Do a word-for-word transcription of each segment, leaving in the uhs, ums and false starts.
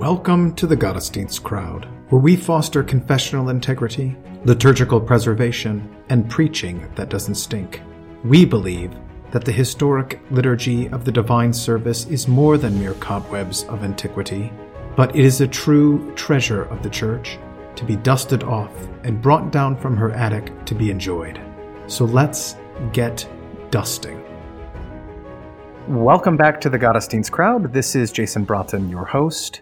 Welcome to the Gottesdienst crowd, where we foster confessional integrity, liturgical preservation, and preaching that doesn't stink. We believe that the historic liturgy of the divine service is more than mere cobwebs of antiquity, but it is a true treasure of the Church, to be dusted off and brought down from her attic to be enjoyed. So let's get dusting. Welcome back to the Gottesdienst crowd. This is Jason Broughton, your host.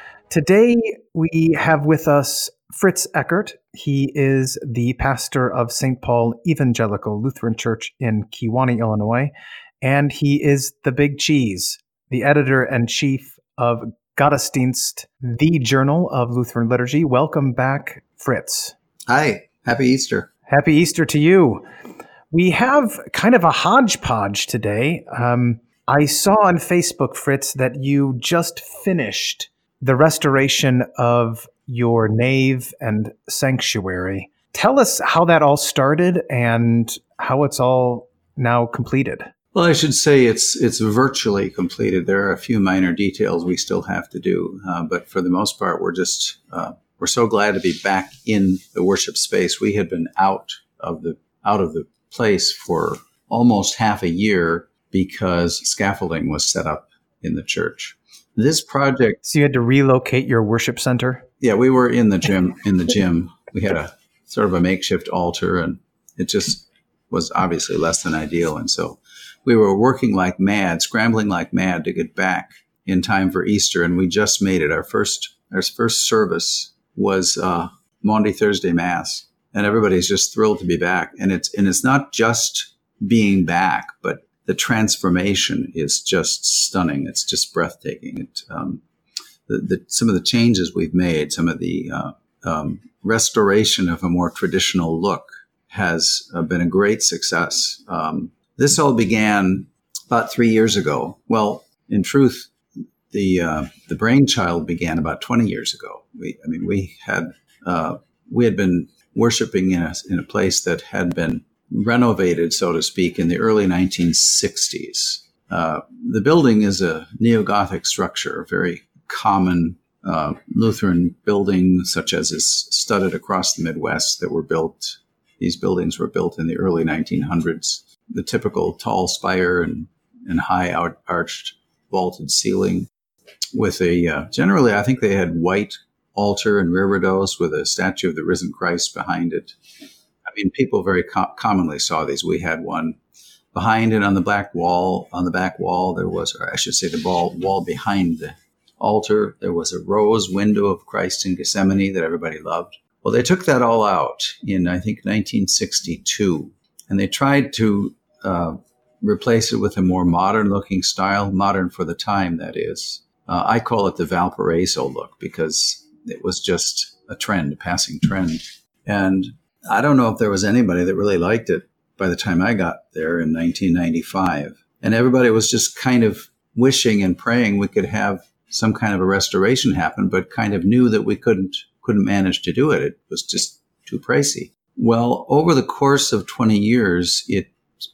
Today we have with us Fritz Eckert. He is the pastor of Saint Paul Evangelical Lutheran Church in Kewanee, Illinois, and he is the big cheese, the editor-in-chief of Gottesdienst, the Journal of Lutheran Liturgy. Welcome back, Fritz. Hi. Happy Easter. Happy Easter to you. We have kind of a hodgepodge today. Um, I saw on Facebook, Fritz, that you just finished the restoration of your nave and sanctuary. Tell us how that all started and how it's all now completed. Well, I should say it's it's virtually completed. There are a few minor details we still have to do, uh, but for the most part, we're just uh, we're so glad to be back in the worship space. We had been out of the out of the place for almost half a year because scaffolding was set up in the church. This project. So you had to relocate your worship center? Yeah, we were in the gym. In the gym, we had a sort of a makeshift altar, and it just was obviously less than ideal. And so we were working like mad, scrambling like mad to get back in time for Easter, and we just made it. Our first, our first service was uh, Maundy Thursday Mass, and everybody's just thrilled to be back. And it's and it's not just being back, but the transformation is just stunning. It's just breathtaking. It, um, the, the, some of the changes we've made, some of the uh, um, restoration of a more traditional look has uh, been a great success. Um, this all began about three years ago. Well, in truth, the uh, the brainchild began about twenty years ago. We, I mean, we had uh, we had been worshiping in a in a place that had been renovated, so to speak, in the early nineteen sixties. Uh, the building is a neo-Gothic structure, a very common uh, Lutheran building, such as is studded across the Midwest, that were built. These buildings were built in the early nineteen hundreds. The typical tall spire and, and high out arched vaulted ceiling with a, uh, generally, I think they had white altar and reredos with a statue of the risen Christ behind it. I mean, people very co- commonly saw these. We had one behind it on the black wall. On the back wall, there was, or I should say the wall, wall behind the altar, there was a rose window of Christ in Gethsemane that everybody loved. Well, they took that all out in, I think, nineteen sixty-two, and they tried to uh, replace it with a more modern-looking style, modern for the time, that is. Uh, I call it the Valparaiso look because it was just a trend, a passing trend. And I don't know if there was anybody that really liked it by the time I got there in nineteen ninety-five. And everybody was just kind of wishing and praying we could have some kind of a restoration happen, but kind of knew that we couldn't couldn't manage to do it. It was just too pricey. Well, over the course of twenty years, it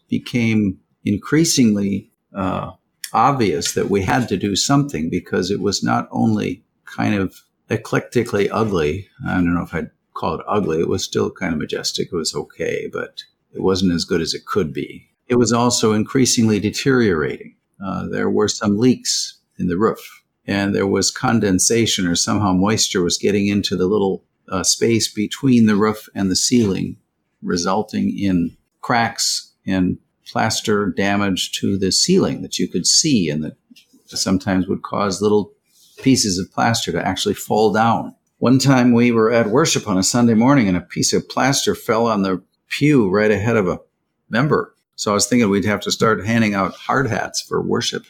became increasingly uh, obvious that we had to do something because it was not only kind of eclectically ugly. I don't know if I'd call it ugly. It was still kind of majestic. It was okay, but it wasn't as good as it could be. It was also increasingly deteriorating. Uh, there were some leaks in the roof, and there was condensation, or somehow moisture was getting into the little uh, space between the roof and the ceiling, resulting in cracks and plaster damage to the ceiling that you could see, and that sometimes would cause little pieces of plaster to actually fall down. One time we were at worship on a Sunday morning and a piece of plaster fell on the pew right ahead of a member. So I was thinking we'd have to start handing out hard hats for worship.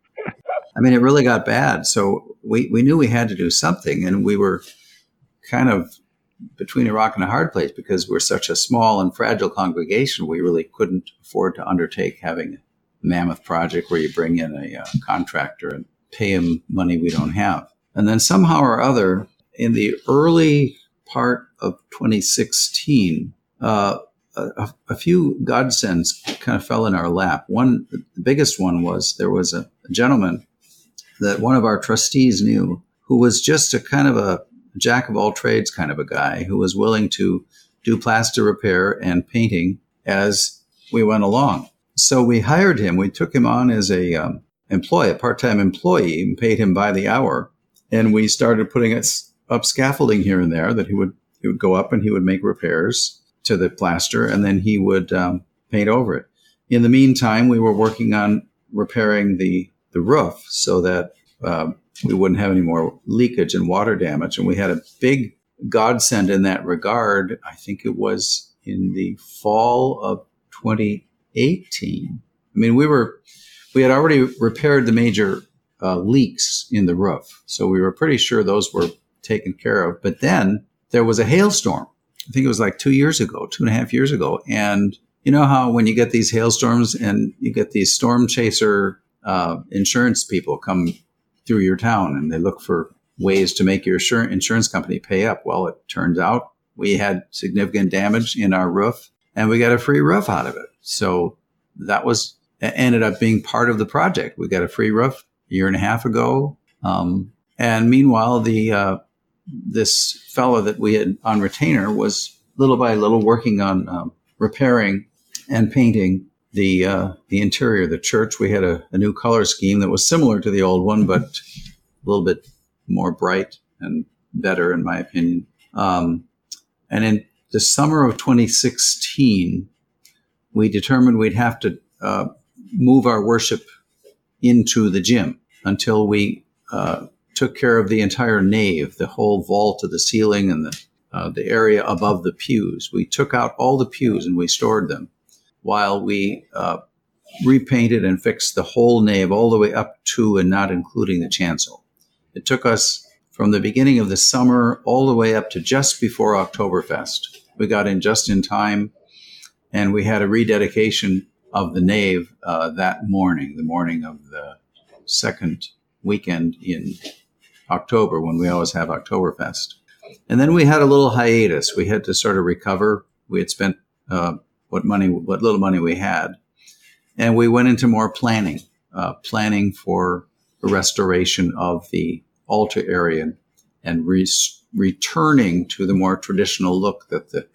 I mean, it really got bad. So we, we knew we had to do something, and we were kind of between a rock and a hard place because we're such a small and fragile congregation. We really couldn't afford to undertake having a mammoth project where you bring in a uh, contractor and pay him money we don't have. And then somehow or other, in the early part of twenty sixteen, uh, a, a few godsends kind of fell in our lap. One, the biggest one was there was a, a gentleman that one of our trustees knew who was just a kind of a jack of all trades kind of a guy who was willing to do plaster repair and painting as we went along. So we hired him. We took him on as a um, employee, a part-time employee, and paid him by the hour. And we started putting us up scaffolding here and there that he would he would go up and he would make repairs to the plaster, and then he would um, paint over it. In the meantime, we were working on repairing the, the roof so that uh, we wouldn't have any more leakage and water damage. And we had a big godsend in that regard. I think it was in the fall of twenty eighteen. I mean, we were we had already repaired the major uh, leaks in the roof, so we were pretty sure those were taken care of. But then there was a hailstorm. I think it was like two years ago, two and a half years ago. And you know how when you get these hailstorms and you get these storm chaser uh, insurance people come through your town and they look for ways to make your insurance company pay up. Well, it turns out we had significant damage in our roof and we got a free roof out of it. So that was ended up being part of the project. We got a free roof a year and a half ago. Um, and meanwhile, the uh, this fellow that we had on retainer was little by little working on um, repairing and painting the uh, the interior of the church. We had a, a new color scheme that was similar to the old one, but a little bit more bright and better, in my opinion. Um, and in the summer of twenty sixteen, we determined we'd have to uh, move our worship into the gym until we uh, took care of the entire nave, the whole vault of the ceiling and the uh, the area above the pews. We took out all the pews and we stored them while we uh, repainted and fixed the whole nave all the way up to and not including the chancel. It took us from the beginning of the summer all the way up to just before Oktoberfest. We got in just in time, and we had a rededication of the nave uh, that morning, the morning of the second weekend in October, when we always have Oktoberfest. And then we had a little hiatus. We had to sort of recover. We had spent uh, what money, what little money we had, and we went into more planning, uh, planning for the restoration of the altar area and re- returning to the more traditional look that the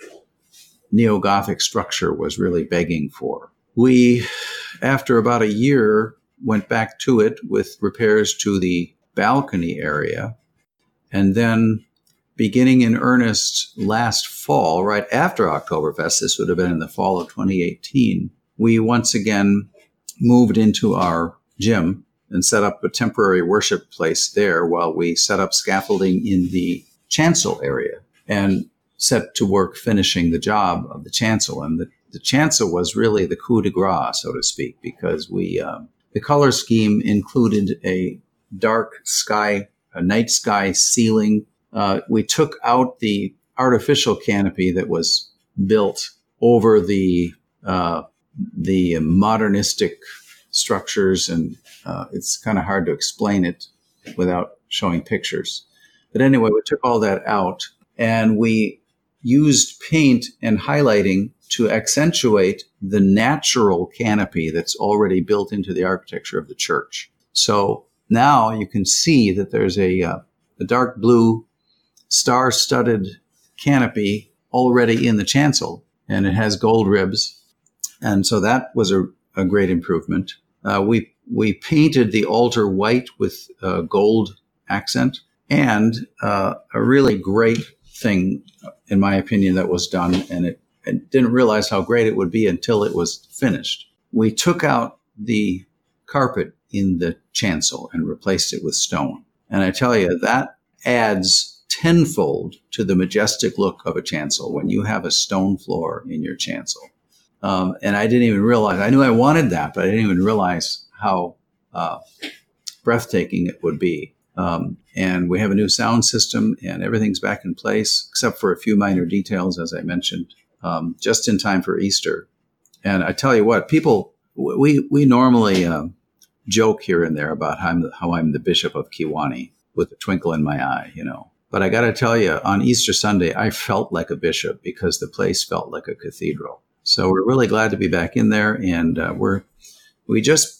neo-Gothic structure was really begging for. We, after about a year, went back to it with repairs to the balcony area. And then beginning in earnest last fall, right after Oktoberfest, this would have been in the fall of twenty eighteen, we once again moved into our gym and set up a temporary worship place there while we set up scaffolding in the chancel area and set to work finishing the job of the chancel. And the, the chancel was really the coup de grace, so to speak, because we um, the color scheme included a dark sky, a night sky ceiling. Uh, we took out the artificial canopy that was built over the uh, the modernistic structures, and uh, it's kind of hard to explain it without showing pictures. But anyway, we took all that out, and we used paint and highlighting to accentuate the natural canopy that's already built into the architecture of the church. So now you can see that there's a, uh, a dark blue star-studded canopy already in the chancel, and it has gold ribs. And so that was a, a great improvement. Uh, we we painted the altar white with uh, gold accent, and uh, a really great thing, in my opinion, that was done, and it I didn't realize how great it would be until it was finished. We took out the carpet in the chancel and replaced it with stone. And I tell you, that adds tenfold to the majestic look of a chancel when you have a stone floor in your chancel. Um, and I didn't even realize, I knew I wanted that, but I didn't even realize how uh, breathtaking it would be. Um, and we have a new sound system, and everything's back in place, except for a few minor details, as I mentioned, um, just in time for Easter. And I tell you what, people, we we normally uh, joke here and there about how I'm, the, how I'm the Bishop of Kewaunee with a twinkle in my eye, you know. But I got to tell you, on Easter Sunday, I felt like a bishop because the place felt like a cathedral. So we're really glad to be back in there, and uh, we're we just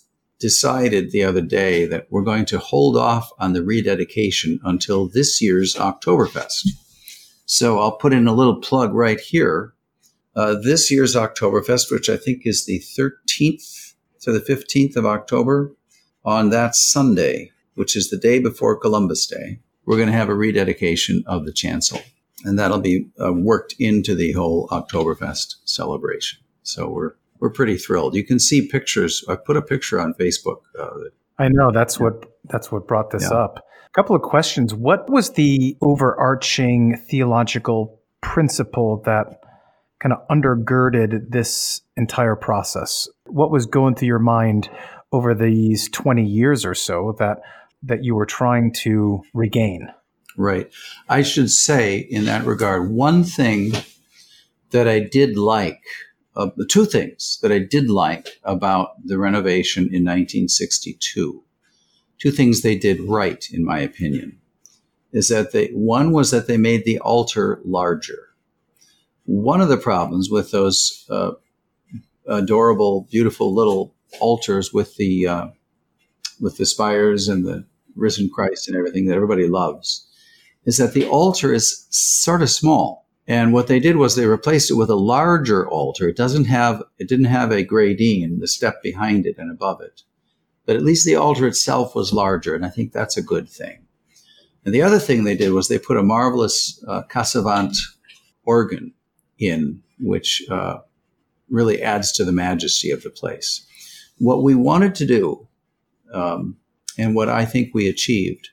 decided the other day that we're going to hold off on the rededication until this year's Oktoberfest. So I'll put in a little plug right here. Uh, this year's Oktoberfest, which I think is the thirteenth to the fifteenth of October, on that Sunday, which is the day before Columbus Day, we're going to have a rededication of the chancel. And that'll be uh, worked into the whole Oktoberfest celebration. So we're we're pretty thrilled. You can see pictures. I put a picture on Facebook. Uh, I know that's yeah. what that's what brought this yeah. up. A couple of questions. What was the overarching theological principle that kind of undergirded this entire process? What was going through your mind over these twenty years or so that that you were trying to regain? Right. I should say in that regard, one thing that I did like, uh, the two things that I did like about the renovation in nineteen sixty-two, two things they did right, in my opinion, is that they, one was that they made the altar larger. One of the problems with those uh, adorable, beautiful little altars with the uh, with the spires and the risen Christ and everything that everybody loves is that the altar is sort of small. And what they did was they replaced it with a larger altar. It doesn't have, it didn't have a gradine, the step behind it and above it. But at least the altar itself was larger, and I think that's a good thing. And the other thing they did was they put a marvelous uh, Casavant organ in, which uh, really adds to the majesty of the place. What we wanted to do, um, and what I think we achieved,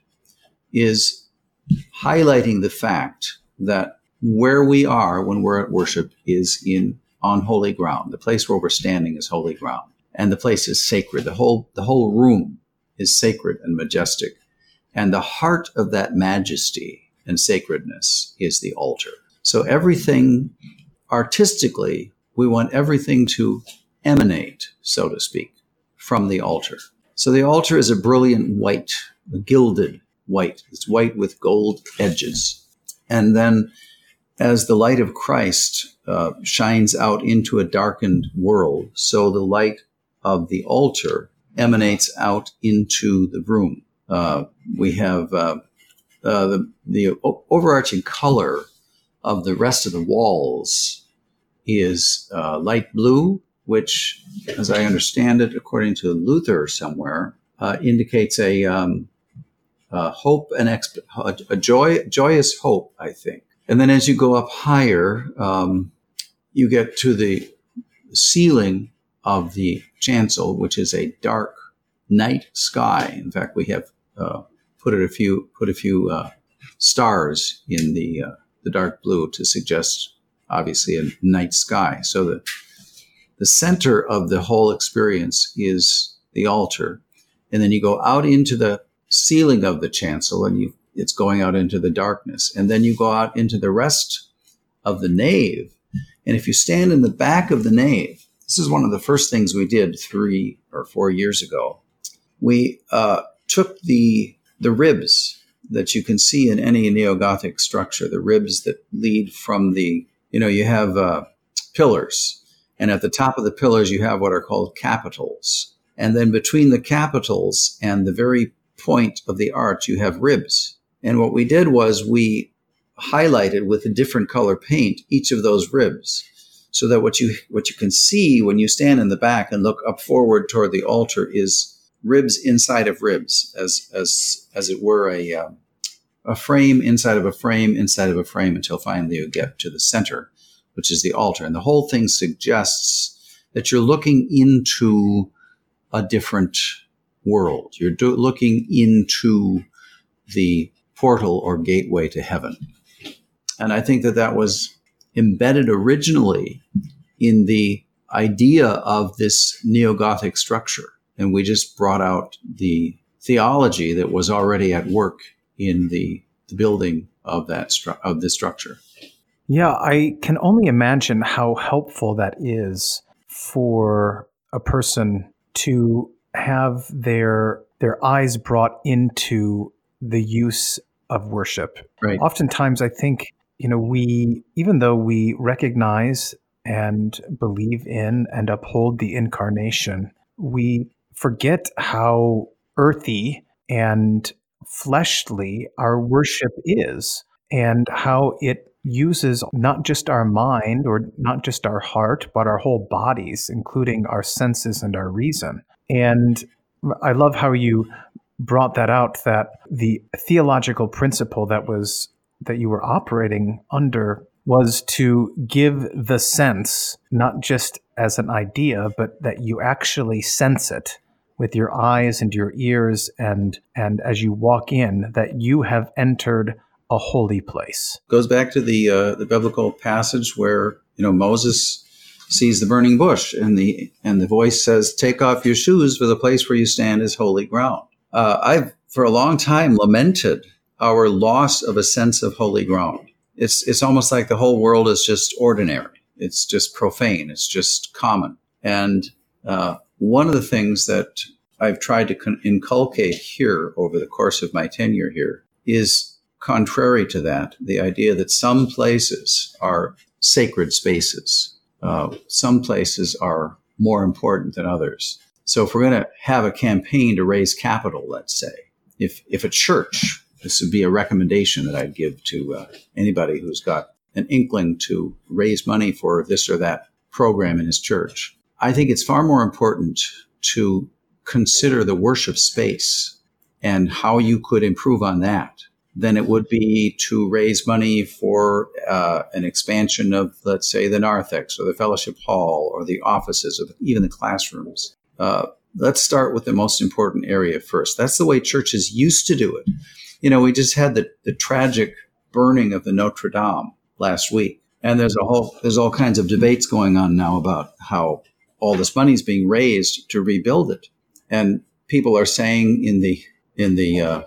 is highlighting the fact that where we are when we're at worship is in on holy ground. The place where we're standing is holy ground, and the place is sacred. The whole the whole room is sacred and majestic, and the heart of that majesty and sacredness is the altar. So everything artistically, we want everything to emanate, so to speak, from the altar. So the altar is a brilliant white, a gilded white. It's white with gold edges. And then as the light of Christ uh, shines out into a darkened world, so the light of the altar emanates out into the room. Uh, we have uh, uh, the, the overarching color of the rest of the walls is uh, light blue, which, as I understand it, according to Luther somewhere, uh, indicates a um, Uh, hope and exp- a joy, joyous hope, I think. And then as you go up higher, um, you get to the ceiling of the chancel, which is a dark night sky. In fact, we have uh, put it a few put a few uh, stars in the uh, the dark blue to suggest, obviously, a night sky. So the the center of the whole experience is the altar, and then you go out into the ceiling of the chancel, and you, it's going out into the darkness. And then you go out into the rest of the nave. And if you stand in the back of the nave, this is one of the first things we did three or four years ago. We uh, took the the ribs that you can see in any neo-Gothic structure, the ribs that lead from the, you know, you have uh, pillars. And at the top of the pillars, you have what are called capitals. And then between the capitals and the very point of the arch, you have ribs. And what we did was we highlighted with a different color paint each of those ribs, so that what you what you can see when you stand in the back and look up forward toward the altar is ribs inside of ribs, as as as it were a um, a frame inside of a frame inside of a frame, until finally you get to the center, which is the altar. And the whole thing suggests that you're looking into a different world. You're do- looking into the portal or gateway to heaven. And I think that that was embedded originally in the idea of this neo-Gothic structure. And we just brought out the theology that was already at work in the, the building of that stru- of this structure. Yeah, I can only imagine how helpful that is for a person to have their their eyes brought into the use of worship. Right. Oftentimes, I think, you know, we, even though we recognize and believe in and uphold the incarnation, we forget how earthy and fleshly our worship is, and how it uses not just our mind or not just our heart, but our whole bodies, including our senses and our reason. And I love how you brought that out, that the theological principle that was that you were operating under was to give the sense, not just as an idea, but that you actually sense it with your eyes and your ears, and and as you walk in, that you have entered a holy place. Goes back to the uh, the biblical passage where, you know, Moses sees the burning bush, and the and the voice says, "Take off your shoes, for the place where you stand is holy ground." Uh, I've for a long time lamented our loss of a sense of holy ground. It's it's almost like the whole world is just ordinary. It's just profane. It's just common. And uh, one of the things that I've tried to con- inculcate here over the course of my tenure here is contrary to that, the idea that some places are sacred spaces. Uh, some places are more important than others. So if we're going to have a campaign to raise capital, let's say, if if a church, this would be a recommendation that I'd give to uh, anybody who's got an inkling to raise money for this or that program in his church. I think it's far more important to consider the worship space and how you could improve on that than it would be to raise money for uh, an expansion of, let's say, the narthex or the fellowship hall or the offices or even the classrooms. Uh, let's start with the most important area first. That's the way churches used to do it. You know, we just had the, the tragic burning of the Notre Dame last week, and there's a whole there's all kinds of debates going on now about how all this money is being raised to rebuild it, and people are saying in the in the uh,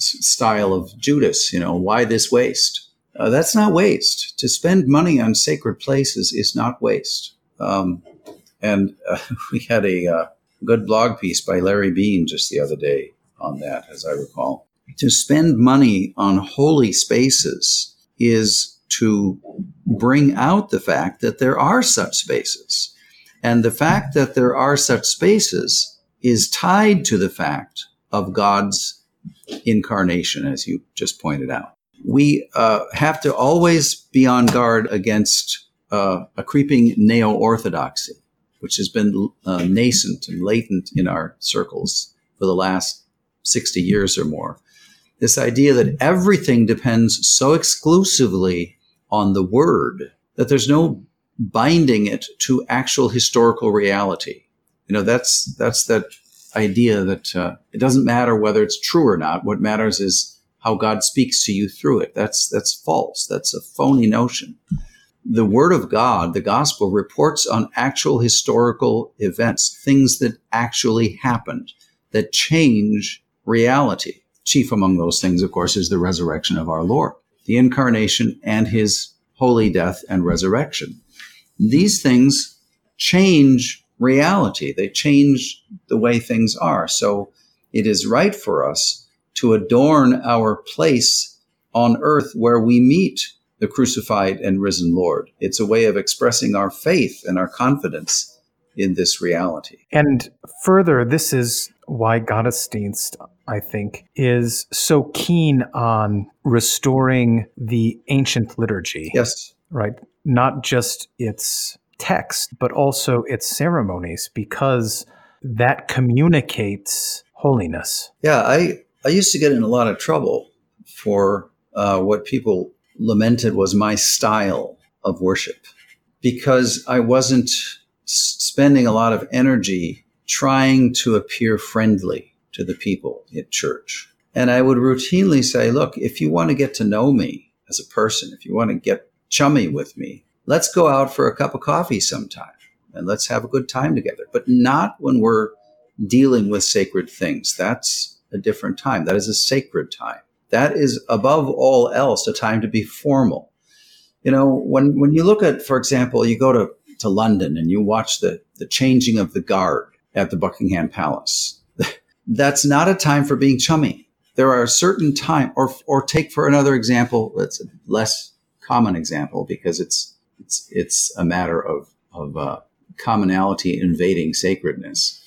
style of Judas, you know, why this waste? Uh, that's not waste. To spend money on sacred places is not waste. Um, and uh, we had a uh, good blog piece by Larry Bean just the other day on that, as I recall. To spend money on holy spaces is to bring out the fact that there are such spaces. And the fact that there are such spaces is tied to the fact of God's incarnation, as you just pointed out. We uh, have to always be on guard against uh, a creeping neo-orthodoxy, which has been uh, nascent and latent in our circles for the last sixty years or more. This idea that everything depends so exclusively on the word that there's no binding it to actual historical reality. You know, that's that's that idea that uh, it doesn't matter whether it's true or not. What matters is how God speaks to you through it. That's that's false. That's a phony notion. The Word of God, the gospel, reports on actual historical events, things that actually happened, that change reality. Chief among those things, of course, is the resurrection of our Lord, the incarnation and his holy death and resurrection. These things change reality. They change the way things are. So it is right for us to adorn our place on earth where we meet the crucified and risen Lord. It's a way of expressing our faith and our confidence in this reality. And further, this is why Gottesdienst, I think, is so keen on restoring the ancient liturgy. Yes. Right? Not just its text, but also its ceremonies, because that communicates holiness. Yeah, I, I used to get in a lot of trouble for uh, what people lamented was my style of worship, because I wasn't s- spending a lot of energy trying to appear friendly to the people at church. And I would routinely say, look, if you want to get to know me as a person, if you want to get chummy with me, let's go out for a cup of coffee sometime and let's have a good time together. But not when we're dealing with sacred things. That's a different time. That is a sacred time. That is, above all else, a time to be formal. You know, when, when you look at, for example, you go to, to London and you watch the, the changing of the guard at the Buckingham Palace. That's not a time for being chummy. There are certain time, or or take for another example, that's a less common example because it's it's it's a matter of of uh, commonality invading sacredness.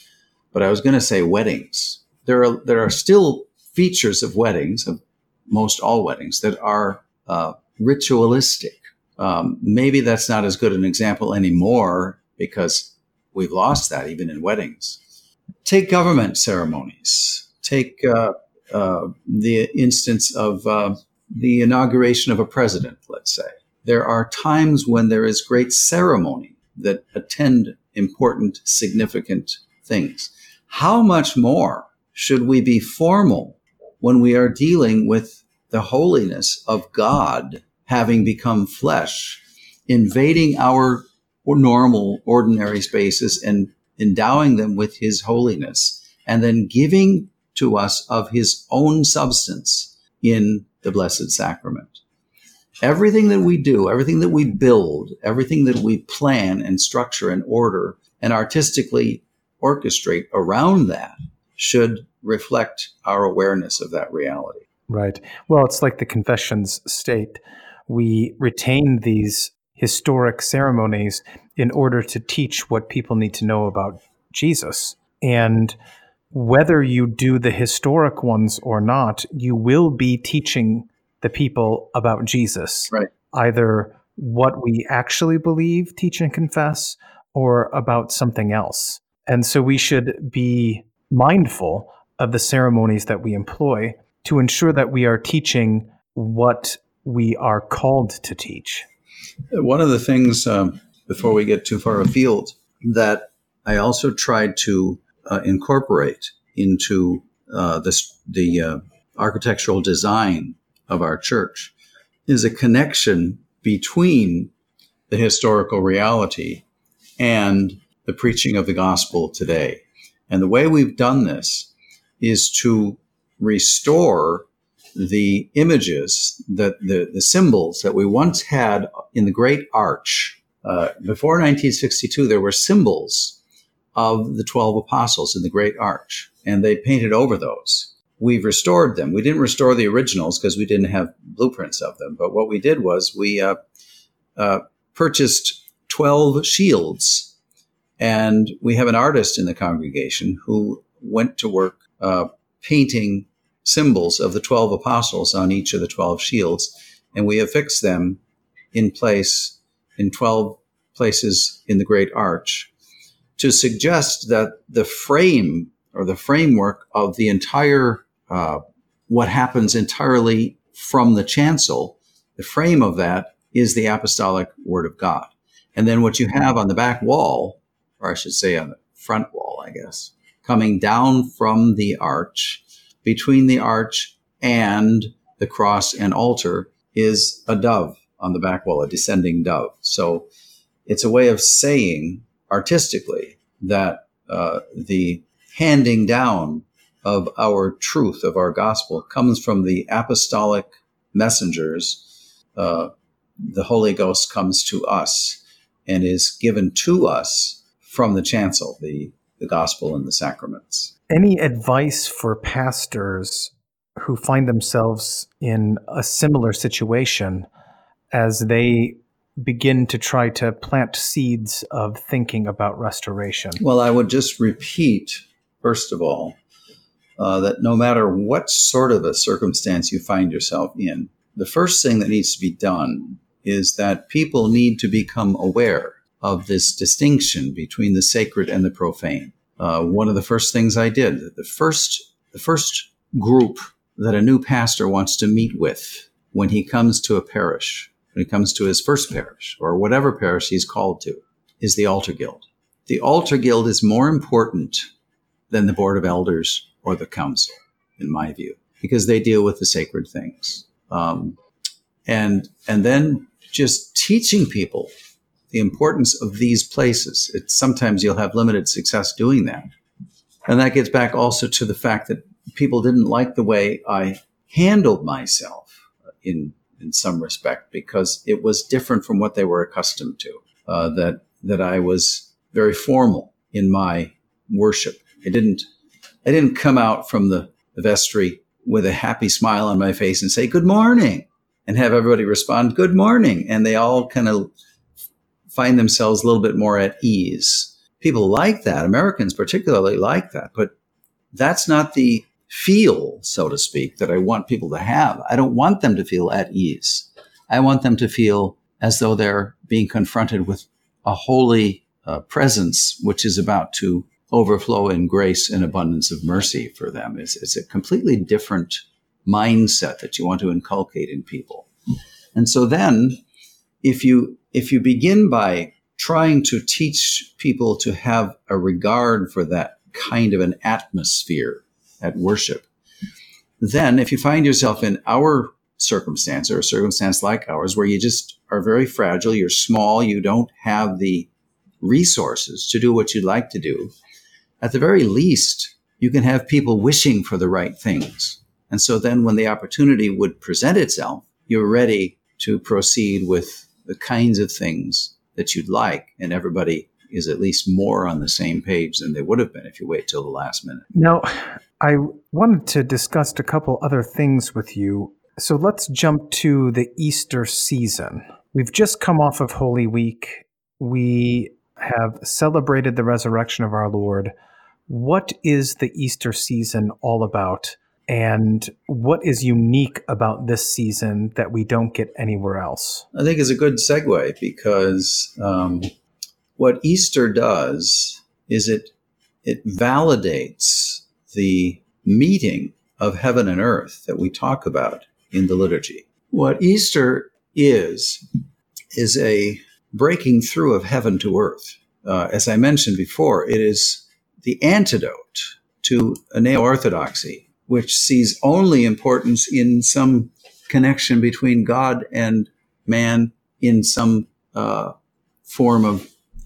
but I was going to say weddings. There are there are still features of weddings, of most all weddings, that are uh, ritualistic. Um, maybe that's not as good an example anymore because we've lost that even in weddings. Take government ceremonies. Take uh, uh, the instance of uh, the inauguration of a president, let's say. There are times when there is great ceremony that attend important, significant things. How much more should we be formal when we are dealing with the holiness of God having become flesh, invading our normal, ordinary spaces and endowing them with his holiness, and then giving to us of his own substance in the Blessed Sacrament? Everything that we do, everything that we build, everything that we plan and structure and order and artistically orchestrate around that should reflect our awareness of that reality. Right. Well, it's like the confessions state. We retain these historic ceremonies in order to teach what people need to know about Jesus. And whether you do the historic ones or not, you will be teaching the people about Jesus. Right. Either what we actually believe, teach, and confess, or about something else. And so we should be mindful of the ceremonies that we employ to ensure that we are teaching what we are called to teach. One of the things, um, before we get too far afield, that I also tried to uh, incorporate into uh, this, the uh, architectural design of our church is a connection between the historical reality and the preaching of the gospel today. And the way we've done this is to restore the images, that the, the symbols that we once had in the Great Arch. Uh, before nineteen sixty-two, there were symbols of the twelve apostles in the Great Arch, and they painted over those. We've restored them. We didn't restore the originals because we didn't have blueprints of them. But what we did was we uh, uh, purchased twelve shields, and we have an artist in the congregation who went to work uh, painting symbols of the twelve apostles on each of the twelve shields, and we affixed them in place in twelve places in the Great Arch to suggest that the frame or the framework of the entire, uh, what happens entirely from the chancel, the frame of that is the apostolic word of God. And then what you have on the back wall, or I should say on the front wall, I guess, coming down from the arch, between the arch and the cross and altar, is a dove on the back wall, a descending dove. So it's a way of saying artistically that uh, the handing down of our truth, of our gospel, comes from the apostolic messengers. Uh, the Holy Ghost comes to us and is given to us from the chancel, the, the gospel and the sacraments. Any advice for pastors who find themselves in a similar situation as they begin to try to plant seeds of thinking about restoration? Well, I would just repeat, first of all, uh, that no matter what sort of a circumstance you find yourself in, the first thing that needs to be done is that people need to become aware of this distinction between the sacred and the profane. Uh, one of the first things I did, the first, the first group that a new pastor wants to meet with when he comes to a parish, when he comes to his first parish or whatever parish he's called to, is the altar guild. The altar guild is more important than the board of elders or the council, in my view, because they deal with the sacred things. Um, and, and then just teaching people the importance of these places. It's, sometimes you'll have limited success doing that. And that gets back also to the fact that people didn't like the way I handled myself in in some respect, because it was different from what they were accustomed to, uh, that that I was very formal in my worship. I didn't I didn't come out from the, the vestry with a happy smile on my face and say, "Good morning," and have everybody respond, "Good morning." And they all kind of find themselves a little bit more at ease. people like that. Americans particularly like that. But that's not the feel, so to speak, that I want people to have. I don't want them to feel at ease. I want them to feel as though they're being confronted with a holy uh, presence, which is about to overflow in grace and abundance of mercy for them. It's, it's a completely different mindset that you want to inculcate in people. And so then, if you if you begin by trying to teach people to have a regard for that kind of an atmosphere at worship, then if you find yourself in our circumstance or a circumstance like ours where you just are very fragile, you're small, you don't have the resources to do what you'd like to do, at the very least, you can have people wishing for the right things. And so then when the opportunity would present itself, you're ready to proceed with the kinds of things that you'd like, and everybody is at least more on the same page than they would have been if you wait till the last minute. Now, I wanted to discuss a couple other things with you. So let's jump to the Easter season. We've just come off of Holy Week. We have celebrated the resurrection of our Lord. What is the Easter season all about? And what is unique about this season that we don't get anywhere else? I think it's a good segue because um, what Easter does is it it validates the meeting of heaven and earth that we talk about in the liturgy. What Easter is, is a breaking through of heaven to earth. Uh, as I mentioned before, it is the antidote to a neo-orthodoxy, which sees only importance in some connection between God and man in some uh, form of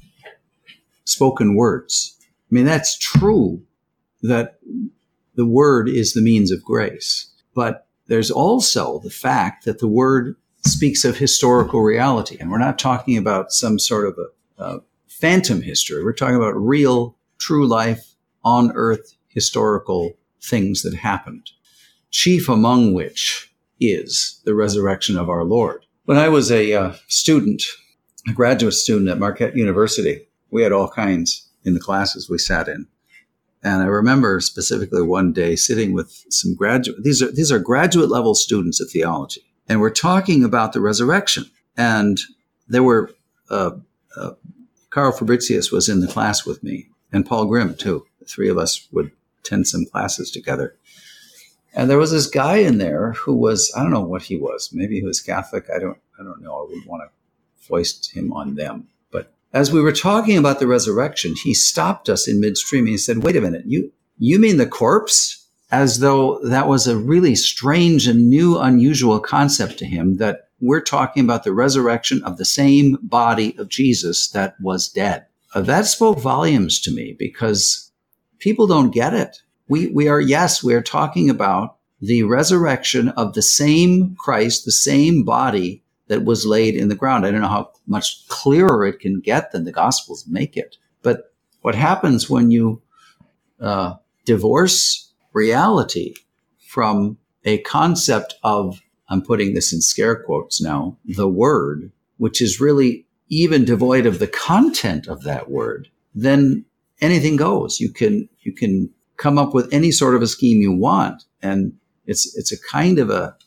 spoken words. I mean, that's true that the word is the means of grace, but there's also the fact that the word speaks of historical reality, and we're not talking about some sort of a, a phantom history. We're talking about real, true life, on earth, historical things that happened, chief among which is the resurrection of our Lord. When I was a uh, student, a graduate student at Marquette University, we had all kinds in the classes we sat in. And I remember specifically one day sitting with some graduate, these are, these are graduate level students of theology. And we're talking about the resurrection. And there were, uh, uh, Carl Fabricius was in the class with me, and Paul Grimm too. The three of us would attend some classes together. And there was this guy in there who was, I don't know what he was. Maybe he was Catholic. I don't, I don't know. I wouldn't want to foist him on them. But as we were talking about the resurrection, he stopped us in midstream and he said, wait a minute, you, you mean the corpse? As though that was a really strange and new, unusual concept to him, that we're talking about the resurrection of the same body of Jesus that was dead. Uh, that spoke volumes to me because people don't get it. We, we are, yes, we are talking about the resurrection of the same Christ, the same body that was laid in the ground. I don't know how much clearer it can get than the Gospels make it. But what happens when you uh, divorce reality from a concept of, I'm putting this in scare quotes now, the word, which is really even devoid of the content of that word, then anything goes. You can, you can come up with any sort of a scheme you want. And it's, it's a kind of a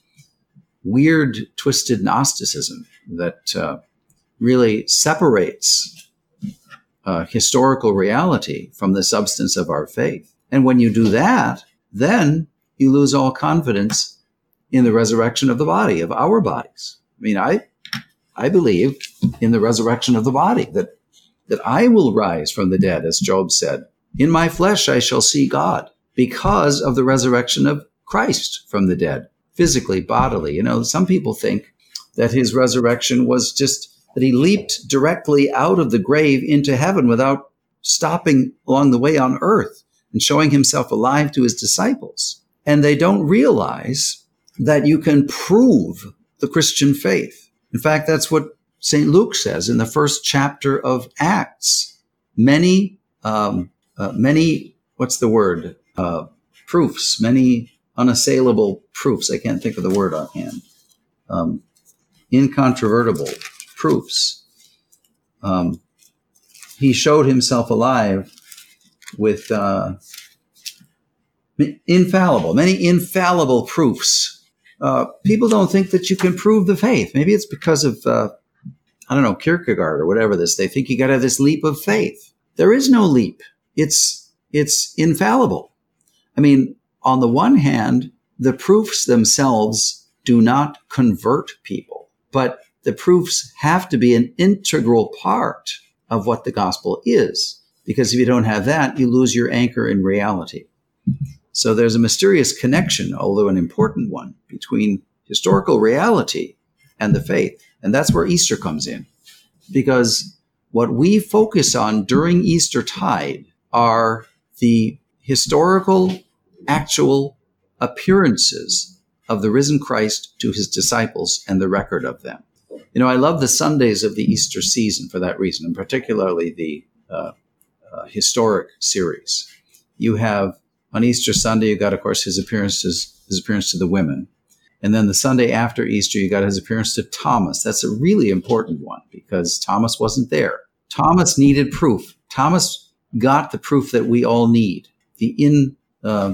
weird, twisted Gnosticism that uh, really separates uh, historical reality from the substance of our faith. And when you do that, then you lose all confidence in the resurrection of the body, of our bodies. I mean, I, I believe in the resurrection of the body, that, that I will rise from the dead, as Job said. In my flesh I shall see God, because of the resurrection of Christ from the dead, physically, bodily. You know, some people think that his resurrection was just that he leaped directly out of the grave into heaven without stopping along the way on earth and showing himself alive to his disciples. And they don't realize that you can prove the Christian faith. In fact, that's what Saint Luke says in the first chapter of Acts. Many, um, uh, many, what's the word? Uh, proofs, many unassailable proofs. I can't think of the word offhand. Um, incontrovertible proofs. Um, he showed himself alive with uh, infallible, many infallible proofs. Uh, people don't think that you can prove the faith. Maybe it's because of, uh, I don't know, Kierkegaard or whatever this. They think you got to have this leap of faith. There is no leap. It's it's infallible. I mean, on the one hand, the proofs themselves do not convert people, but the proofs have to be an integral part of what the gospel is, because if you don't have that, you lose your anchor in reality. So there's a mysterious connection, although an important one, between historical reality and the faith. And that's where Easter comes in, because what we focus on during Eastertide are the historical, actual appearances of the risen Christ to his disciples and the record of them. You know, I love the Sundays of the Easter season for that reason, and particularly the uh, uh, historic series. You have, on Easter Sunday, you got, of course, his appearances, his appearance to the women. And then the Sunday after Easter, you got his appearance to Thomas. That's a really important one because Thomas wasn't there. Thomas needed proof. Thomas got the proof that we all need, the in uh,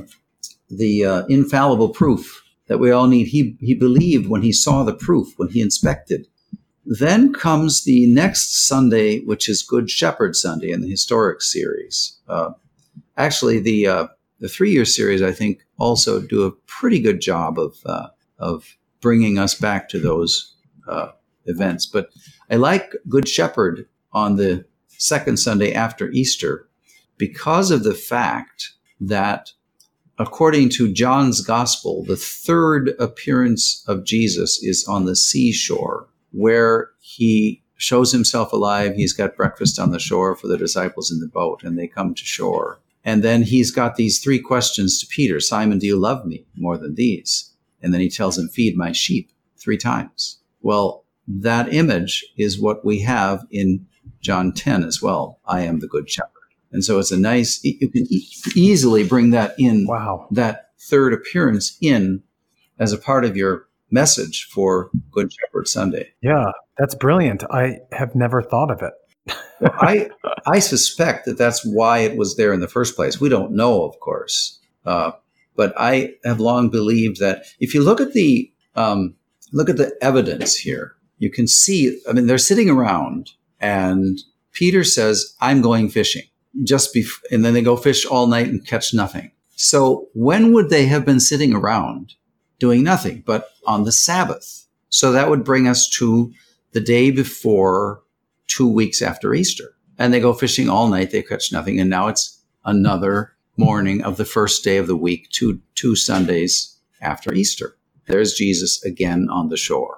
the uh, infallible proof that we all need. He he believed when he saw the proof, when he inspected. Then comes the next Sunday, which is Good Shepherd Sunday in the historic series. Uh, actually, the uh, the three-year series, I think, also do a pretty good job of uh, of bringing us back to those uh, events. But I like Good Shepherd on the second Sunday after Easter because of the fact that, according to John's Gospel, the third appearance of Jesus is on the seashore, where he shows himself alive. He's got breakfast on the shore for the disciples in the boat, and they come to shore. And then he's got these three questions to Peter. Simon, do you love me more than these? And then he tells him, feed my sheep, three times. Well, that image is what we have in John ten as well. I am the good shepherd. And so it's a nice, you can e- easily bring that in, wow. that third appearance in as a part of your message for Good Shepherd Sunday. Yeah, that's brilliant. I have never thought of it. Well, I I suspect that that's why it was there in the first place. We don't know, of course. Uh, but I have long believed that if you look at the um, look at the evidence here, you can see, I mean, they're sitting around and Peter says, I'm going fishing. Just bef- and then they go fish all night and catch nothing. So when would they have been sitting around doing nothing but on the Sabbath? So that would bring us to the day before, two weeks after Easter. And they go fishing all night, they catch nothing. And now it's another morning of the first day of the week, two, two Sundays after Easter. There's Jesus again on the shore.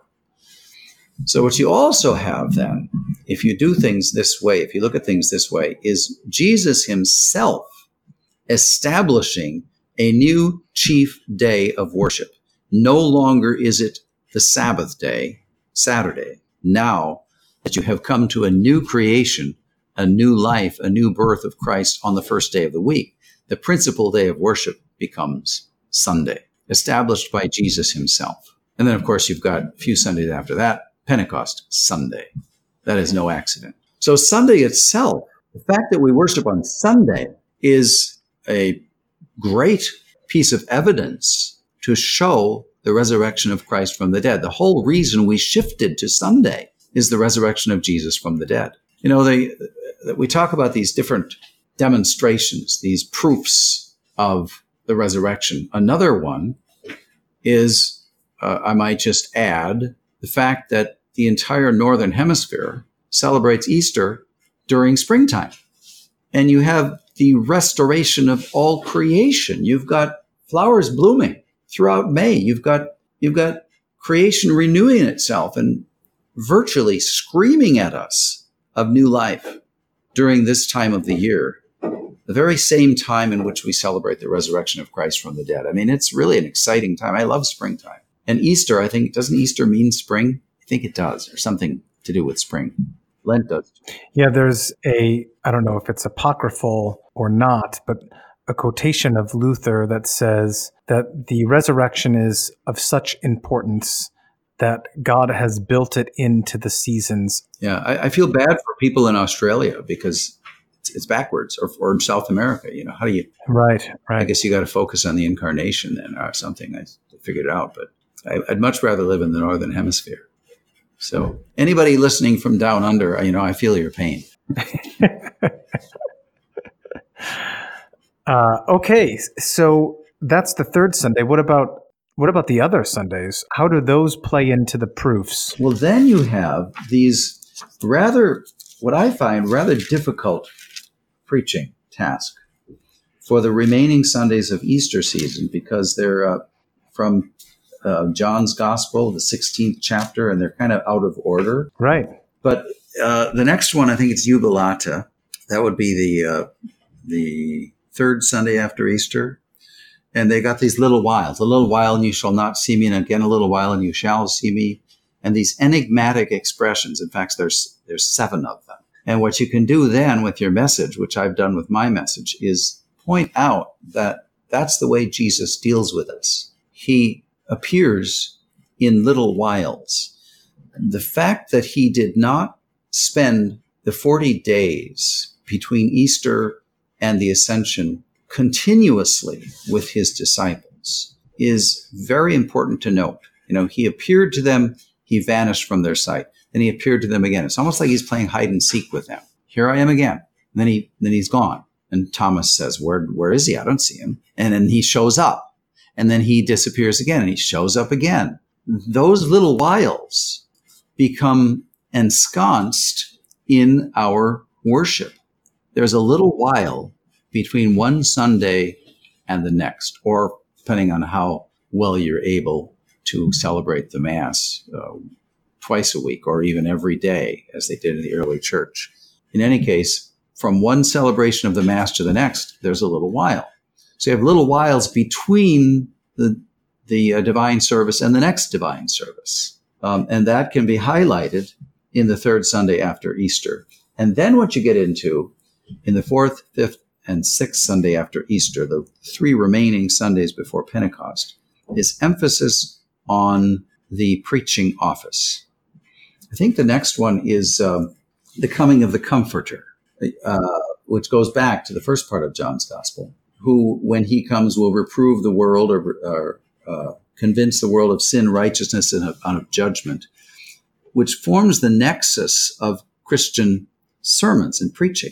So what you also have then, if you do things this way, if you look at things this way, is Jesus himself establishing a new chief day of worship. No longer is it the Sabbath day, Saturday. Now that you have come to a new creation, a new life, a new birth of Christ on the first day of the week, the principal day of worship becomes Sunday, established by Jesus himself. And then, of course, you've got a few Sundays after that, Pentecost Sunday. That is no accident. So Sunday itself, the fact that we worship on Sunday is a great piece of evidence to show the resurrection of Christ from the dead. The whole reason we shifted to Sunday is the resurrection of Jesus from the dead. You know, they, we talk about these different demonstrations, these proofs of the resurrection. Another one is, uh, I might just add, the fact that the entire Northern Hemisphere celebrates Easter during springtime. And you have the restoration of all creation. You've got flowers blooming throughout May. You've got, you've got creation renewing itself and virtually screaming at us of new life during this time of the year, the very same time in which we celebrate the resurrection of Christ from the dead. I mean, it's really an exciting time. I love springtime. And Easter, I think, doesn't Easter mean spring? I think it does, or something to do with spring. Lent does. Yeah, there's a, I don't know if it's apocryphal or not, but a quotation of Luther that says that the resurrection is of such importance that God has built it into the seasons. Yeah, I, I feel bad for people in Australia because it's backwards, or, or in South America. You know, how do you? Right, right. I guess you got to focus on the incarnation then, or something. I figured it out, but I, I'd much rather live in the northern hemisphere. So, anybody listening from down under, you know, I feel your pain. uh, okay, so that's the third Sunday. What about what about the other Sundays? How do those play into the proofs? Well, then you have these rather, what I find rather difficult preaching task for the remaining Sundays of Easter season, because they're uh, from uh, John's Gospel, the sixteenth chapter, and they're kind of out of order. Right. But uh, the next one, I think it's Jubilata. That would be the uh, the third Sunday after Easter. And they got these little whiles. A little while and you shall not see me, and again a little while and you shall see me. And these enigmatic expressions. In fact, there's there's seven of them. And what you can do then with your message, which I've done with my message, is point out that that's the way Jesus deals with us. He appears in little whiles. The fact that he did not spend the forty days between Easter and the Ascension continuously with his disciples is very important to note. You know, he appeared to them, he vanished from their sight. Then he appeared to them again. It's almost like he's playing hide and seek with them. Here I am again. And then he, then he's gone. And Thomas says, where, where is he? I don't see him. And then he shows up. And then he disappears again and he shows up again. Those little whiles become ensconced in our worship. There's a little while between one Sunday and the next, or depending on how well you're able to celebrate the Mass uh, twice a week or even every day, as they did in the early church. In any case, from one celebration of the Mass to the next, there's a little while. So you have little whiles between the, the uh, divine service and the next divine service. Um, and that can be highlighted in the third Sunday after Easter. And then what you get into in the fourth, fifth, and sixth Sunday after Easter, the three remaining Sundays before Pentecost, is emphasis on the preaching office. I think the next one is um, the coming of the Comforter, uh, which goes back to the first part of John's Gospel, who, when he comes, will reprove the world or, or uh, convince the world of sin, righteousness, and of, and of judgment, which forms the nexus of Christian sermons and preaching.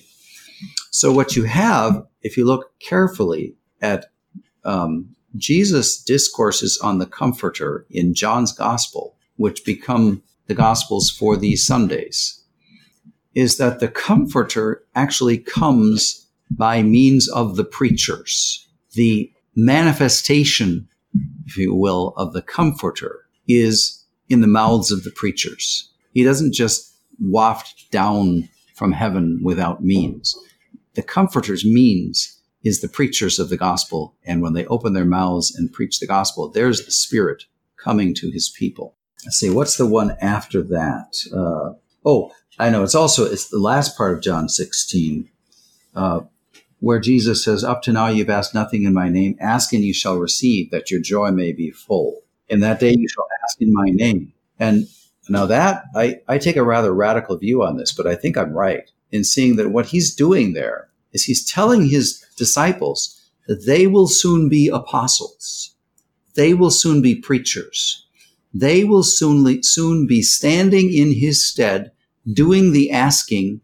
So what you have, if you look carefully at um, Jesus' discourses on the Comforter in John's Gospel, which become the Gospels for these Sundays, is that the Comforter actually comes by means of the preachers. The manifestation, if you will, of the Comforter is in the mouths of the preachers. He doesn't just waft down from heaven without means. The Comforter's means is the preachers of the gospel. And when they open their mouths and preach the gospel, there's the Spirit coming to his people. Let's see, what's the one after that? Uh, oh, I know. It's also, it's the last part of John sixteen, uh, where Jesus says, up to now you've asked nothing in my name. Ask and you shall receive, that your joy may be full. In that day you shall ask in my name. And now that, I, I take a rather radical view on this, but I think I'm right in seeing that what he's doing there is he's telling his disciples that they will soon be apostles. They will soon be preachers. They will soon, soon be standing in his stead, doing the asking,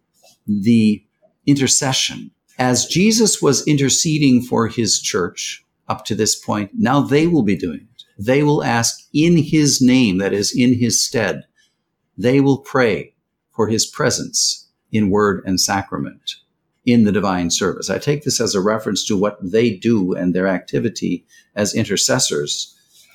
the intercession. As Jesus was interceding for his church up to this point, now they will be doing it. They will ask in his name, that is, in his stead. They will pray for his presence in word and sacrament in the divine service. I take this as a reference to what they do and their activity as intercessors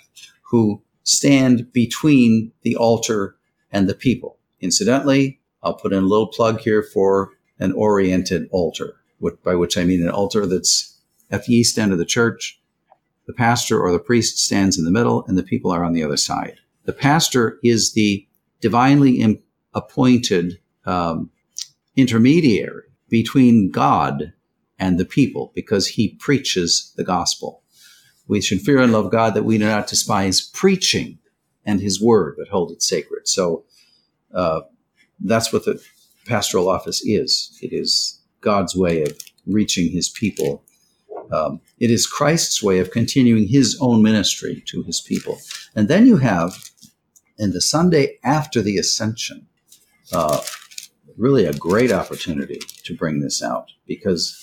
who stand between the altar and the people. Incidentally, I'll put in a little plug here for an oriented altar, by which I mean an altar that's at the east end of the church. The pastor or the priest stands in the middle and the people are on the other side. The pastor is the divinely appointed um, intermediary between God and the people, because he preaches the gospel. We should fear and love God, that we do not despise preaching and his word, but hold it sacred. So uh, that's what the pastoral office is. It is God's way of reaching his people. Um, it is Christ's way of continuing his own ministry to his people. And then you have, in the Sunday after the Ascension, uh, really a great opportunity to bring this out, because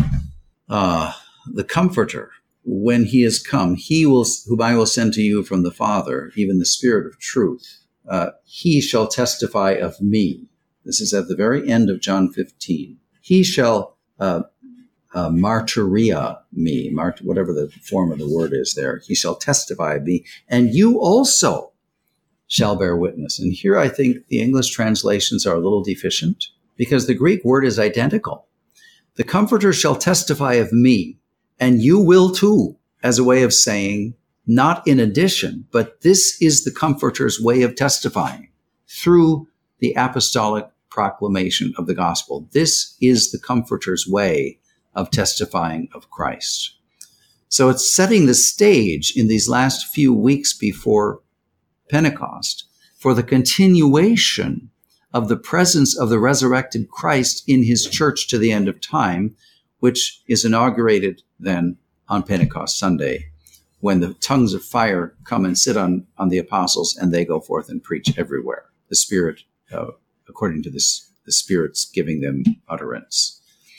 uh, the Comforter, when he is come, he will, whom I will send to you from the Father, even the Spirit of truth, uh, he shall testify of me. This is at the very end of John fifteen. He shall uh, uh, martyria me, mart- whatever the form of the word is there. He shall testify of me, and you also shall bear witness. And here I think the English translations are a little deficient, because the Greek word is identical. The Comforter shall testify of me, and you will too, as a way of saying, not in addition, but this is the Comforter's way of testifying through the apostolic proclamation of the gospel. This is the Comforter's way of testifying of Christ. So it's setting the stage in these last few weeks before Pentecost for the continuation of the presence of the resurrected Christ in his church to the end of time, which is inaugurated then on Pentecost Sunday, when the tongues of fire come and sit on, on the apostles, and they go forth and preach everywhere. The Spirit, uh, according to this, the Spirit's giving them utterance.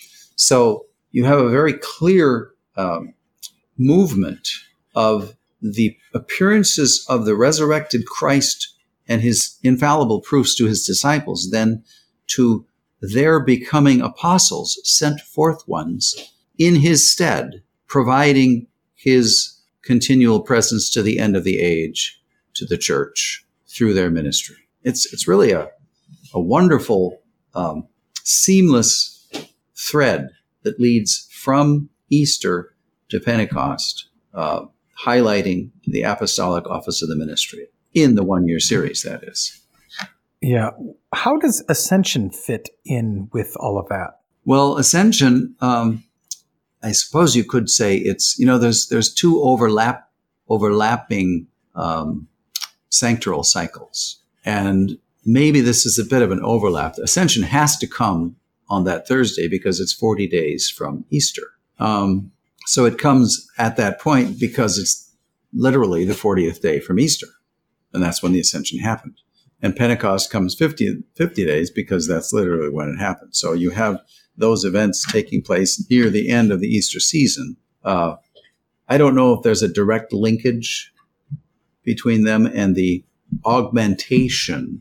So you have a very clear um, movement of the appearances of the resurrected Christ and his infallible proofs to his disciples, then to their becoming apostles, sent forth ones in his stead, providing his continual presence to the end of the age to the church through their ministry. It's it's really a, a wonderful, um, seamless thread that leads from Easter to Pentecost, uh, highlighting the apostolic office of the ministry in the one-year series, that is. Yeah. How does Ascension fit in with all of that? Well, Ascension, um, I suppose you could say it's, you know, there's there's two overlap overlapping um, sanctoral cycles. And maybe this is a bit of an overlap. Ascension has to come on that Thursday because it's forty days from Easter. Um, so it comes at that point because it's literally the fortieth day from Easter. And that's when the Ascension happened. And Pentecost comes fifty, fifty days because that's literally when it happened. So you have those events taking place near the end of the Easter season. Uh, I don't know if there's a direct linkage between them and the augmentation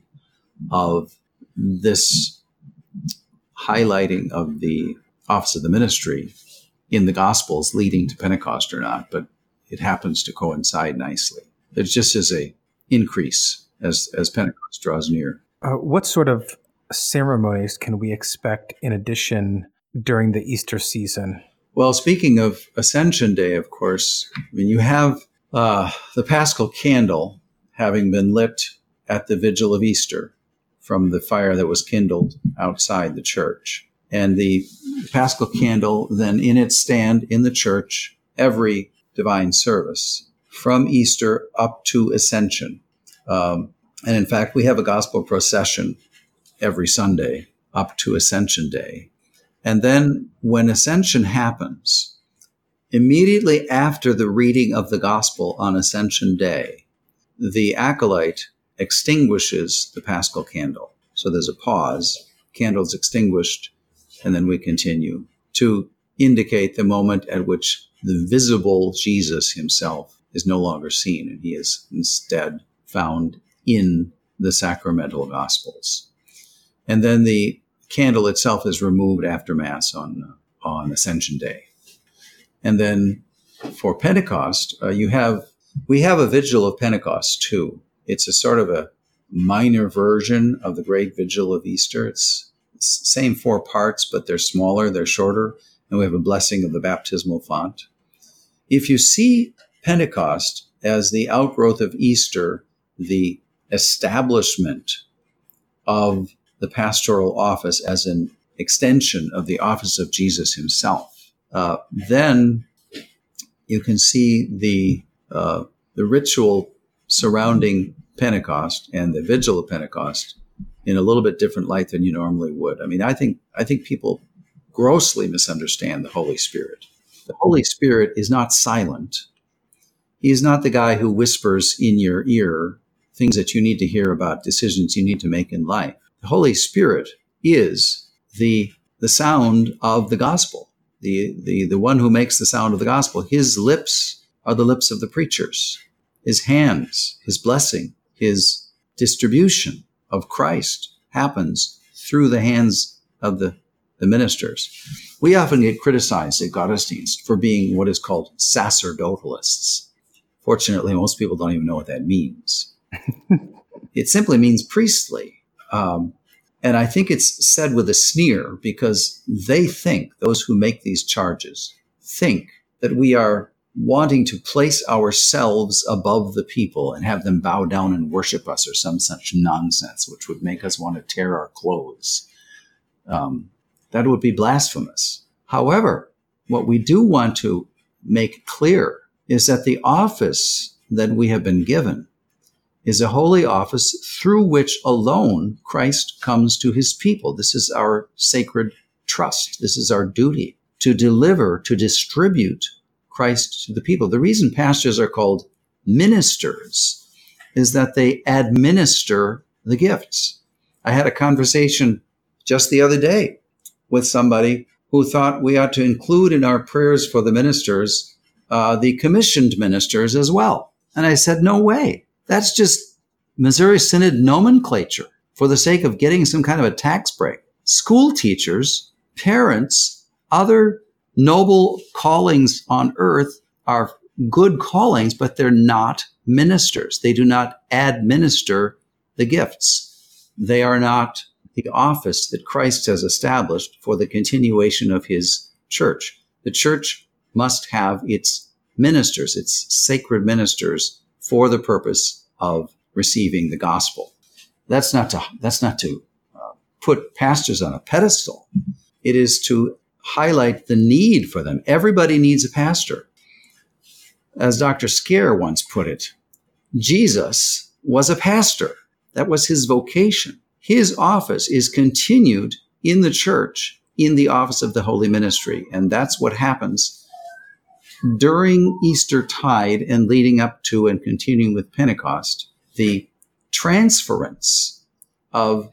of this highlighting of the office of the ministry in the Gospels leading to Pentecost or not, but it happens to coincide nicely. It just is a increase as, as Pentecost draws near. Uh, what sort of ceremonies can we expect in addition during the Easter season? Well, speaking of Ascension Day, of course, I mean, you have uh, the Paschal candle having been lit at the vigil of Easter from the fire that was kindled outside the church. And the Paschal candle then in its stand in the church every divine service from Easter up to Ascension. Um, and in fact, we have a gospel procession every Sunday up to Ascension Day. And then when Ascension happens, immediately after the reading of the gospel on Ascension Day, the acolyte extinguishes the Paschal candle. So there's a pause, candle's extinguished, and then we continue to indicate the moment at which the visible Jesus himself is no longer seen, and he is instead found in the sacramental Gospels. And then the candle itself is removed after Mass on, on Ascension Day. And then for Pentecost, uh, you have, we have a vigil of Pentecost too. It's a sort of a minor version of the great vigil of Easter. It's, it's the same four parts, but they're smaller, they're shorter, and we have a blessing of the baptismal font. If you see Pentecost as the outgrowth of Easter, the establishment of the pastoral office as an extension of the office of Jesus himself, uh, then you can see the uh, the ritual surrounding Pentecost and the vigil of Pentecost in a little bit different light than you normally would. I mean, I think I think people grossly misunderstand the Holy Spirit. The Holy Spirit is not silent. He is not the guy who whispers in your ear things that you need to hear about decisions you need to make in life. The Holy Spirit is the, the sound of the gospel, the, the, the one who makes the sound of the gospel. His lips are the lips of the preachers. His hands, his blessing, his distribution of Christ happens through the hands of the, the ministers. We often get criticized at Gottesdienst for being what is called sacerdotalists. Fortunately, most people don't even know what that means. It simply means priestly. Um, and I think it's said with a sneer because they think, those who make these charges, think that we are wanting to place ourselves above the people and have them bow down and worship us or some such nonsense, which would make us want to tear our clothes. Um, that would be blasphemous. However, what we do want to make clear is that the office that we have been given is a holy office through which alone Christ comes to his people. This is our sacred trust. This is our duty to deliver, to distribute Christ to the people. The reason pastors are called ministers is that they administer the gifts. I had a conversation just the other day with somebody who thought we ought to include in our prayers for the ministers uh, the commissioned ministers as well. And I said, no way. That's just Missouri Synod nomenclature for the sake of getting some kind of a tax break. School teachers, parents, other noble callings on earth are good callings, but they're not ministers. They do not administer the gifts. They are not the office that Christ has established for the continuation of his church. The church must have its ministers, its sacred ministers, for the purpose of receiving the gospel. That's not to, that's not to uh, put pastors on a pedestal. It is to highlight the need for them. Everybody needs a pastor. As Doctor Scare once put it, Jesus was a pastor. That was his vocation. His office is continued in the church, in the office of the holy ministry. And that's what happens during Eastertide and leading up to and continuing with Pentecost. The transference of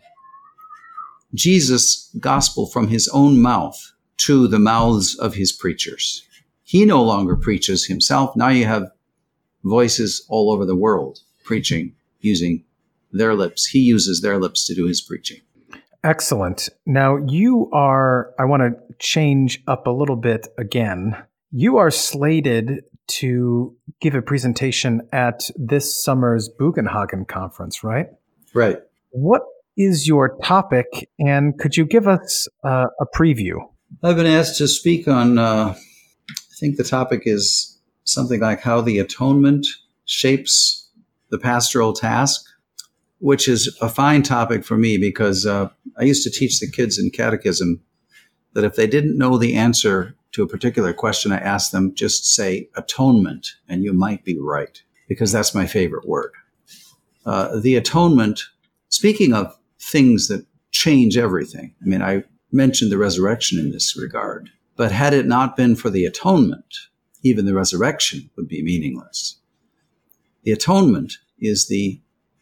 Jesus' gospel from his own mouth to the mouths of his preachers. He no longer preaches himself. Now you have voices all over the world preaching, using their lips. He uses their lips to do his preaching. Excellent. Now you are, I want to change up a little bit again. You are slated to give a presentation at this summer's Bugenhagen conference, right? Right. What is your topic, and could you give us uh, a preview? I've been asked to speak on, uh, I think the topic is something like how the atonement shapes the pastoral task, which is a fine topic for me because uh, I used to teach the kids in catechism that if they didn't know the answer to a particular question I asked them, just say atonement, and you might be right, because that's my favorite word. Uh, the atonement, speaking of things that change everything, I mean, I mentioned the resurrection in this regard, but had it not been for the atonement, even the resurrection would be meaningless. The atonement is the,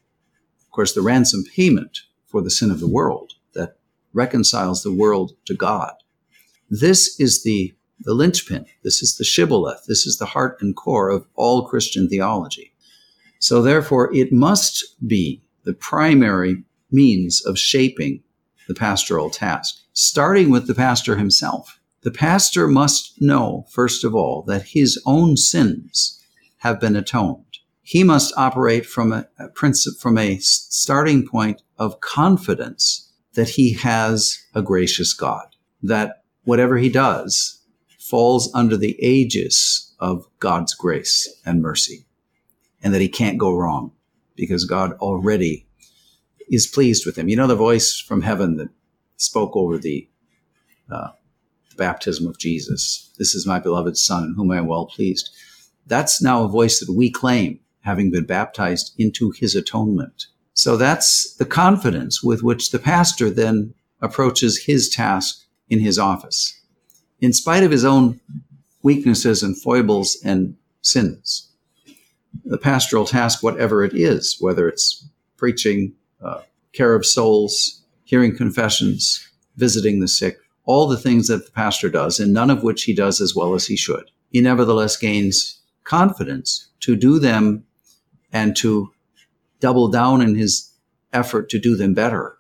of course, the ransom payment for the sin of the world that reconciles the world to God. This is the, the linchpin. This is the shibboleth. This is the heart and core of all Christian theology. So therefore, it must be the primary means of shaping the pastoral task, starting with the pastor himself. The pastor must know, first of all, that his own sins have been atoned. He must operate from a, a principle, from a starting point of confidence that he has a gracious God, that whatever he does falls under the aegis of God's grace and mercy, and that he can't go wrong because God already is pleased with him. You know, the voice from heaven that spoke over the, uh, the baptism of Jesus, "This is my beloved Son in whom I am well pleased." That's now a voice that we claim, having been baptized into his atonement. So that's the confidence with which the pastor then approaches his task in his office, in spite of his own weaknesses and foibles and sins. The pastoral task, whatever it is, whether it's preaching, uh, care of souls, hearing confessions, visiting the sick, all the things that the pastor does, and none of which he does as well as he should, he nevertheless gains confidence to do them and to double down in his effort to do them better,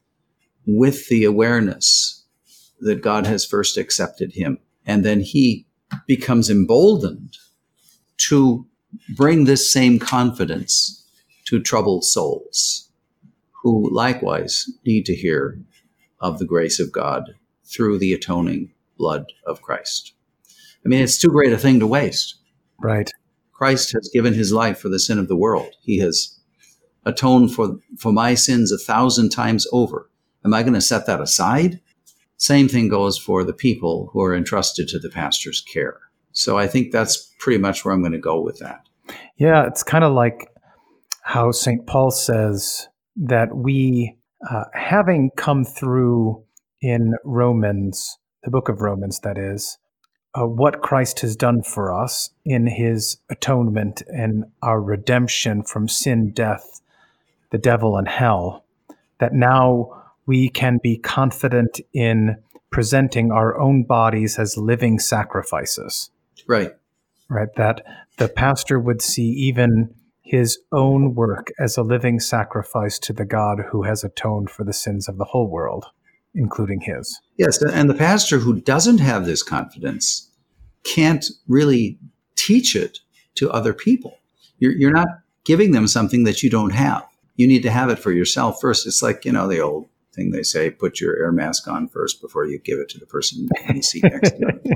with the awareness that God has first accepted him. And then he becomes emboldened to bring this same confidence to troubled souls who likewise need to hear of the grace of God through the atoning blood of Christ. I mean, it's too great a thing to waste. Right. Christ has given his life for the sin of the world. He has atoned for, for my sins a thousand times over. Am I going to set that aside? Same thing goes for the people who are entrusted to the pastor's care. So I think that's pretty much where I'm going to go with that. Yeah, it's kind of like how Saint Paul says that we, uh, having come through in Romans, the book of Romans, that is, uh, what Christ has done for us in his atonement and our redemption from sin, death, the devil, and hell, that now we can be confident in presenting our own bodies as living sacrifices. Right. Right. That the pastor would see even his own work as a living sacrifice to the God who has atoned for the sins of the whole world, including his. Yes. And the pastor who doesn't have this confidence can't really teach it to other people. You're, you're not giving them something that you don't have. You need to have it for yourself first. It's like, you know, the old thing they say, put your air mask on first before you give it to the person in the seat next to you.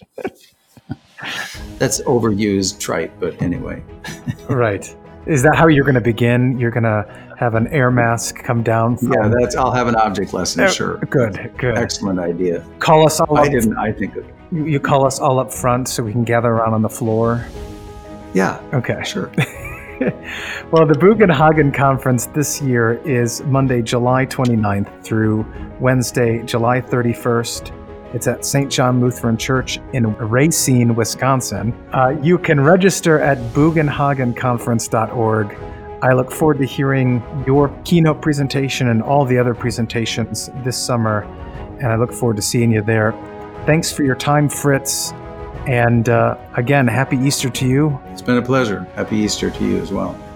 That's overused trite, but anyway. Right. Is that how you're going to begin? You're going to have an air mask come down from... Yeah, that's. I'll have an object lesson, uh, sure. Good, good. Excellent idea. Call us all I up, didn't, I think of you, you call us all up front so we can gather around on the floor? Yeah. Okay. Sure. Well, the Bugenhagen Conference this year is Monday, July twenty-ninth through Wednesday, July thirty-first. It's at Saint John Lutheran Church in Racine, Wisconsin. Uh, you can register at bugenhagen conference dot org. I look forward to hearing your keynote presentation and all the other presentations this summer, and I look forward to seeing you there. Thanks for your time, Fritz. And uh, again, happy Easter to you. It's been a pleasure. Happy Easter to you as well.